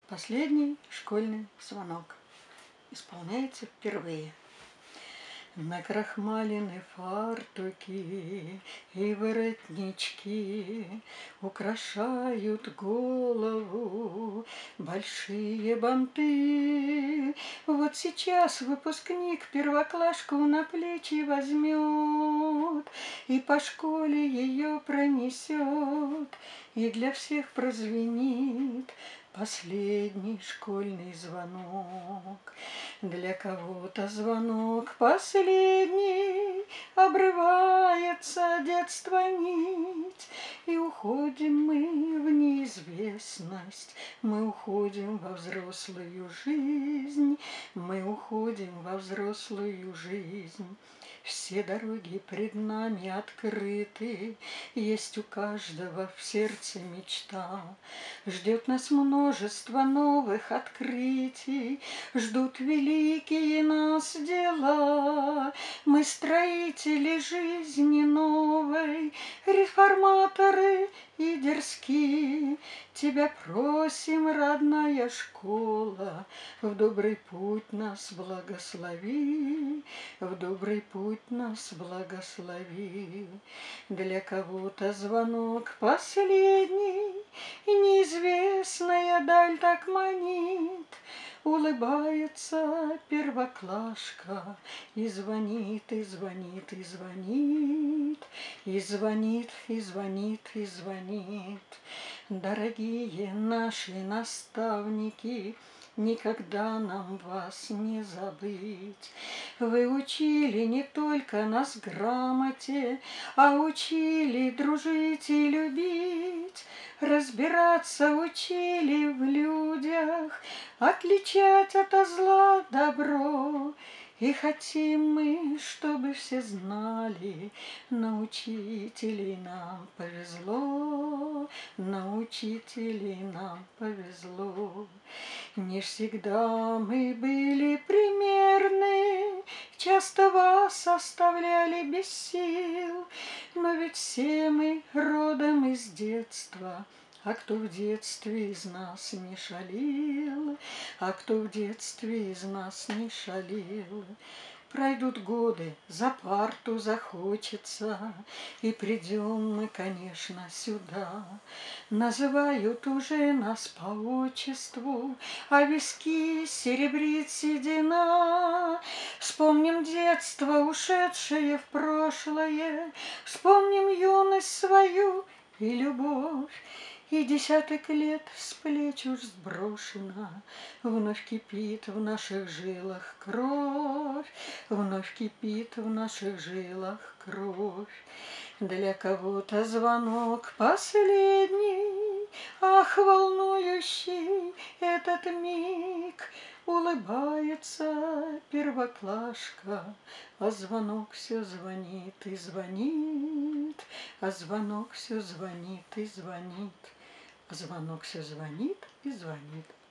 Последний школьный звонок исполняется впервые. Накрахмалены фартуки и воротнички украшают голову большие банты. Вот сейчас выпускник первоклашку на плечи возьмет и по школе ее пронесет, и для всех прозвенит последний школьный звонок. Для кого-то звонок последний, обрывается детство нить, и уходим мы в неизвестность, мы уходим во взрослую жизнь, мы уходим во взрослую жизнь. Все дороги пред нами открыты, есть у каждого в сердце мечта. Ждет нас множество новых открытий, ждут великие нас дела. Мы строители жизни новой, реформаторы и дерзкие. Тебя просим, родная школа, в добрый путь нас благослови, в добрый путь нас благослови. Для кого-то звонок последний, и неизвестная даль так манит. Улыбается первоклашка и звонит, и звонит, и звонит, и звонит, и звонит, и звонит. Дорогие наши наставники, никогда нам вас не забыть. Вы учили не только нас грамоте, а учили дружить и любить. Разбираться учили в людях, отличать от зла добро. И хотим мы, чтобы все знали, на учителей нам повезло, на учителей нам повезло. Не всегда мы были примерны, часто вас оставляли без сил, но ведь все мы родом из детства. А кто в детстве из нас не шалил, а кто в детстве из нас не шалил? Пройдут годы, за парту захочется, и придем мы, конечно, сюда. Называют уже нас по отчеству, а виски серебрит седина. Вспомним детство, ушедшее в прошлое, вспомним юность свою и любовь. И десяток лет с плеч уж сброшена, вновь кипит в наших жилах кровь, вновь кипит в наших жилах кровь. Для кого-то звонок последний, ах, волнующий этот миг. Улыбается первоклашка, а звонок все звонит и звонит, а звонок все звонит и звонит, а звонок все звонит и звонит.